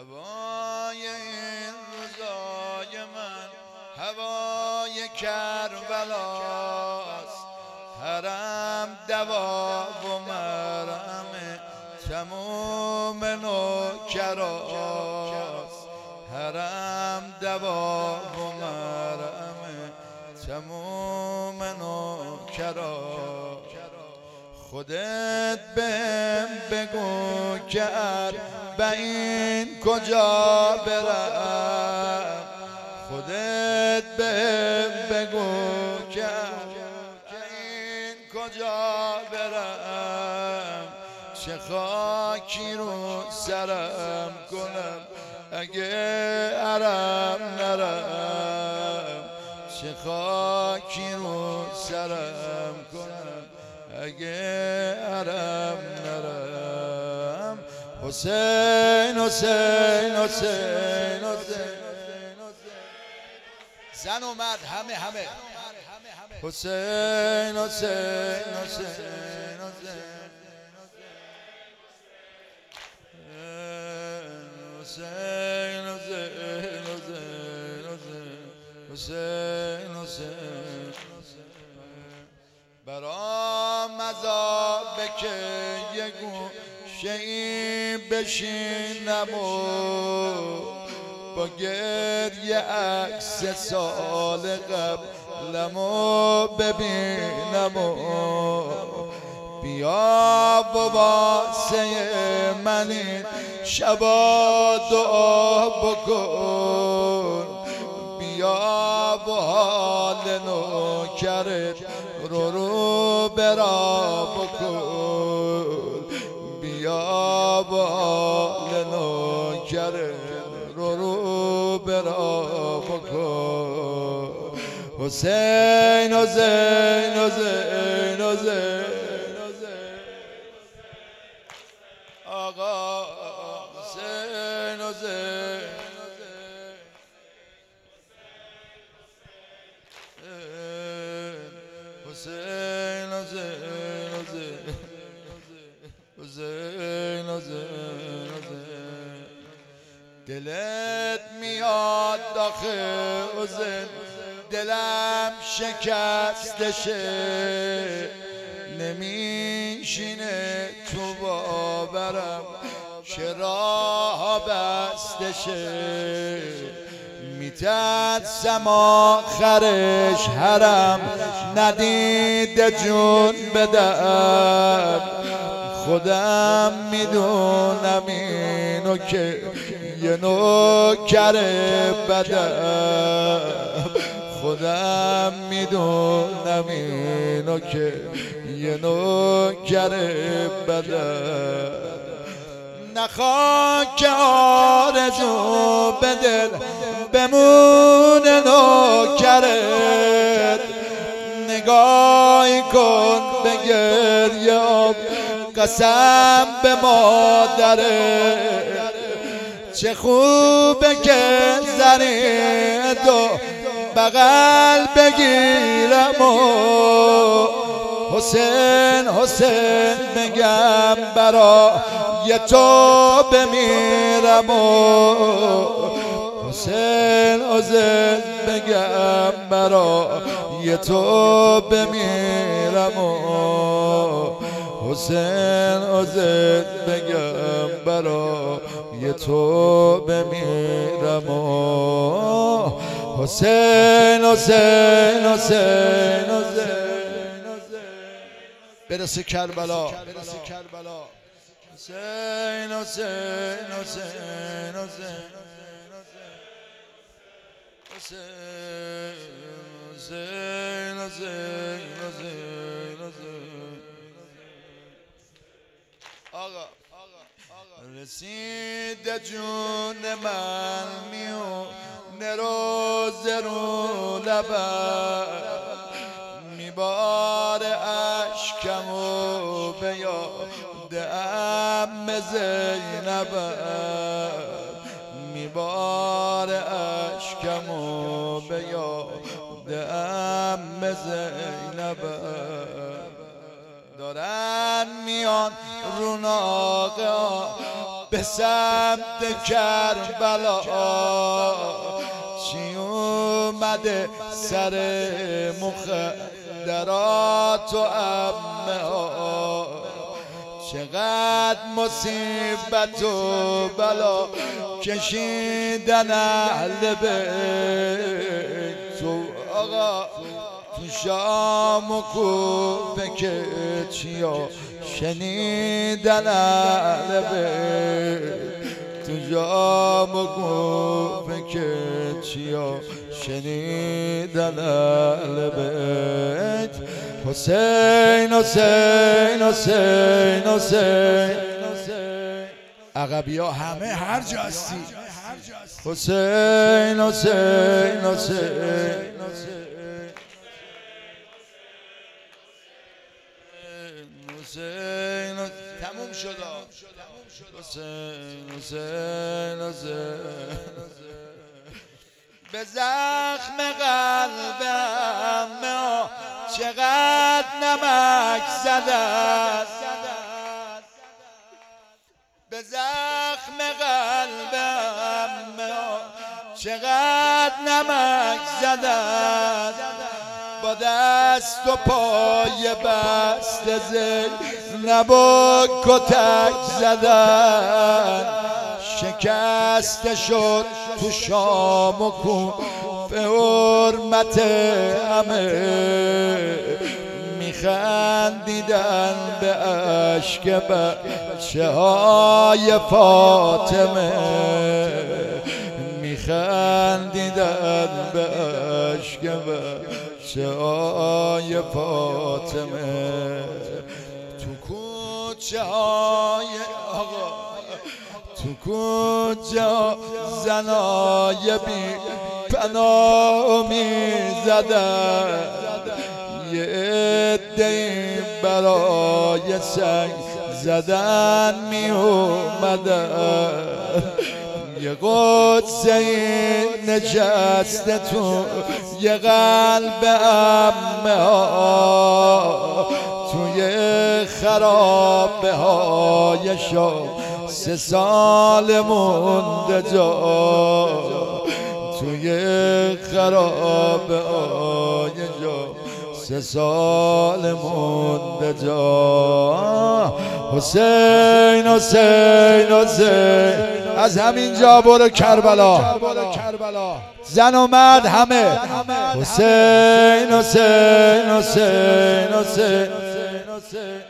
هوای این روزای من هوای کربلاست، حرم دوا و مرهم تموم نوکراست، حرم دوا و مرهم تموم نوکراست. خودت بهم بگو که اربعین کجا برم، خودت بهم بگو که اربعین کجا برم، چه خاکی رو سرم کنم اگه حرم نرم، چه خاکی رو سرم کنم اگه حرم نرم. حسین حسین حسین حسین زن و مرد همه حسین حسین حسین حسین حسین حسین برام مذابه که یه گوشه این بشینم و با گریه عکس سال قبلمو ببینم و بیا و واسه من این شبا دعا بکن، بیا و حال نوکرت رو برا بکن، بیا و حال نوکرت رو برا بکن. حسین حسین حسین حسین آقا حسین حسین حسین حسین حسین حسین دلت میاد داخل حسین، دلم شکستشه، نمیشینه تو باورم چرا بستشه، میترسم آخرش حرم ندیده جون بدم، خودم میدونم اینو که یه نوکر بدم، خودم میدونم اینو که یه نوکر بدم. نخواه که آرزو به دل بمونه نوکرت، نگاهی کن به گریه آب قسم به مادرت، چه خوبه که زنید و بغل بگیرم و حسین حسین بگم برای تو بمیرم و حسین حسین بگم برای تو بمیرم و حسین حسین بگم برای تو بمیرم و حسین حسین حسین حسین برسه کربلا، حسین حسین حسین حسین حسین حسین حسین آقا رسید جون من میونه روز رو لبم، میبار اشکم و به یاد عم زینبم، میبار اشکم و به یاد عم زینبم، دارن میان رو ناقه به سمت کربلا چی اومده سر مخدرات و عمه ها چقدر مصیبت و بلا کشیدن اهل بیت تو آقا تو شام و کوفه که چیا شنیدن اهل بیت تو شام و کوفه که چیا شنیدن اهل بیت حسین حسین حسین حسین عقبی ها همه هر جا هستی حسین حسین حسین حسین تموم شد حسین حسین حسین به زخم قلبم چقدر نمک زدن به زخم قلبم چقدر نمک زدن با دست و پای بسته زینب و کتک زدن شکسته شد تو شام و کوفه حرمت همه میخندیدن به اشک بچه های فاطمه میخندیدن به اشک بچه های فاطمه تو کوچه های آقا تو کوچه زنای بی پناه میزدن یه عده‌ای برای سنگ زدن می اومدن یه قدسه نشسته تو یه قلب عمه ها توی خرابه های شام 3 سال مونده جا توی خرابه های جا 3 سال مونده جا حسین حسین حسین از همین جا برو کربلا زن و مرد همه حسین حسین حسین حسین